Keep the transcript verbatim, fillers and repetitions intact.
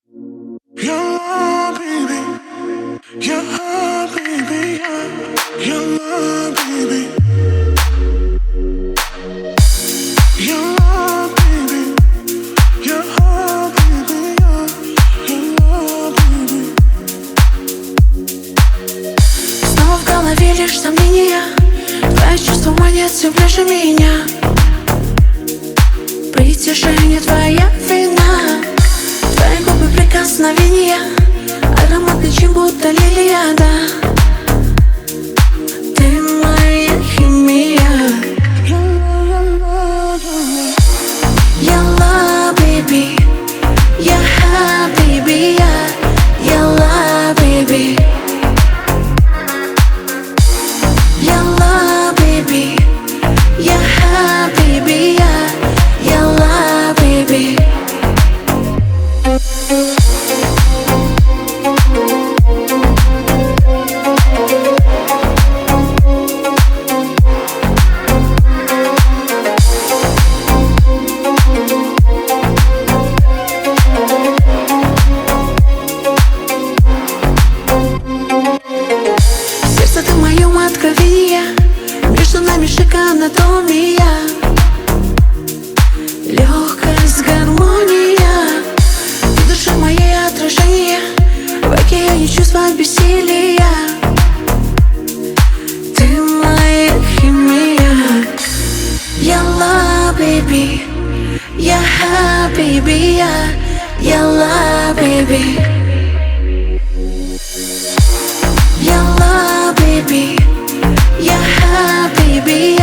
Yeah, baby. Yeah, baby. Yeah, yeah, baby. Yeah, baby. Yeah, baby. Yeah, baby. Снова в голове лишь сомнения. Твои чувства манят все ближе меня. Притяжение твоя вина. Твои губы прикосновения. Аромат лечим, будто лилия, да. Ты моя химия. Yalla, baby. Ya habibi, ya Yalla, baby. Yalla, baby. Ya habibi, ya Yalla, baby. Сердце, ты в моем откровении. Между нами шик анатомия. Легкость, гармония. В душе моей отражение. В океане чувства бессилия. Ты моя химия. Yalla, baby. Ya habibi, ya Yalla, baby. Yalla, baby. Ya habibi,